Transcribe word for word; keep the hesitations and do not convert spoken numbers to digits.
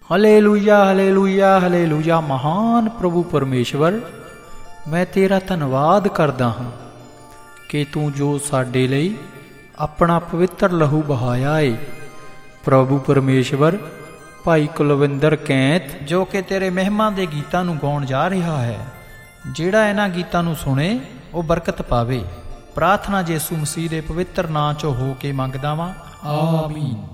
Hallelujah hallelujah hallelujah. ਮਹਾਨ ਪ੍ਰਭੂ ਪਰਮੇਸ਼ਵਰ, ਮੈਂ ਤੇਰਾ ਧੰਨਵਾਦ ਕਰਦਾ ਹਾਂ ਕਿ ਤੂੰ ਜੋ ਸਾਡੇ ਲਈ ਆਪਣਾ ਪਵਿੱਤਰ ਲਹੂ ਬਹਾਇਆ ਏ। ਪ੍ਰਭੂ ਪਰਮੇਸ਼ਵਰ, ਭਾਈ ਕੁਲਵਿੰਦਰ ਕੈਂਥ ਜੋ ਕਿ ਤੇਰੇ ਮਹਿਮਾ ਦੇ ਗੀਤਾਂ ਨੂੰ ਗਾਉਣ ਜਾ ਰਿਹਾ ਹੈ, ਜਿਹੜਾ ਇਹਨਾਂ ਗੀਤਾਂ ਨੂੰ ਸੁਣੇ ਉਹ ਬਰਕਤ ਪਾਵੇ। ਪ੍ਰਾਰਥਨਾ ਯਿਸੂ ਮਸੀਹ ਦੇ ਪਵਿੱਤਰ ਨਾਂ 'ਚੋਂ ਹੋ ਕੇ ਮੰਗਦਾ ਵਾਂ, ਆਮੀਨ।